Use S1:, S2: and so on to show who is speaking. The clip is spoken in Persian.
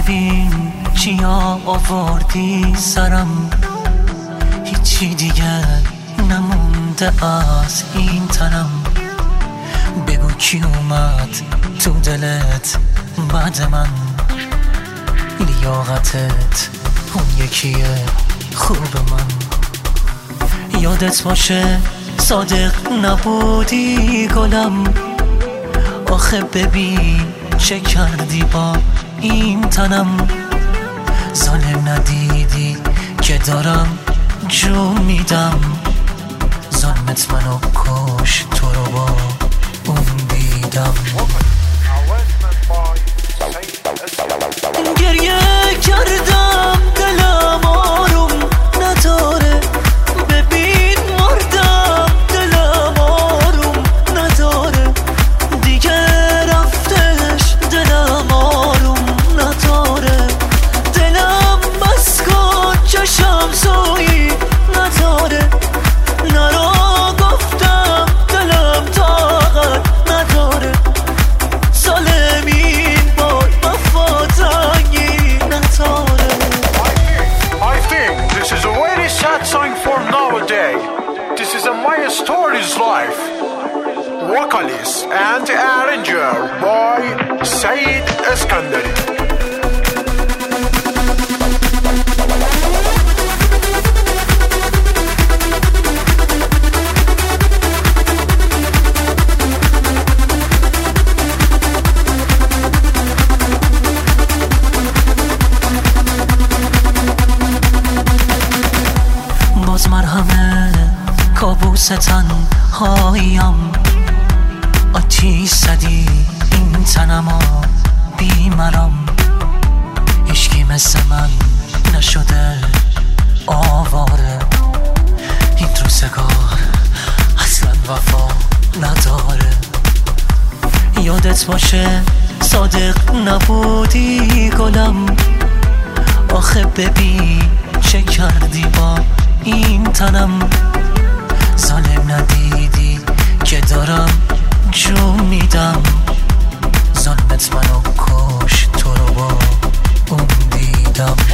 S1: ببین چیا آوردی سرم، هیچی دیگه نمونده از این تنم. بگو کی اومد تو دلت بعد من، لیاقتت اون یکیه خوب من. یادت باشه صادق نبودی گلم، آخه ببین چه کردی با این تنم. ظالم ندیدی که دارم جون میدم، ظلمت منو کش تو رو با اون دیدم. گریه کردم دلم آروم نداره، ببین مردم دلم آروم نداره، دیگه رفتش دلم آروم نداره. دلم بس کن چشم سویی نداره، نرا گفتم دلم طاقت نداره. ظالمین بای وفاتنگی نداره.
S2: I think this is a very sad song for nowadays. This is a My Story's Life. Vocalist and arranger by Saeed Eskandari.
S1: باز مرهمه کابوس تنهاییم، آتیش زدی این تنما بیمرم. هیچکی مثل من نشده آواره، این روزگار اصلا وفا نداره. یادت باشه صادق نبودی گلم، آخه ببین چه کردی با این تنم. ظالم ندیدی که دارم جون میدم، ظلمت منو کش تو رو با اون دیدم.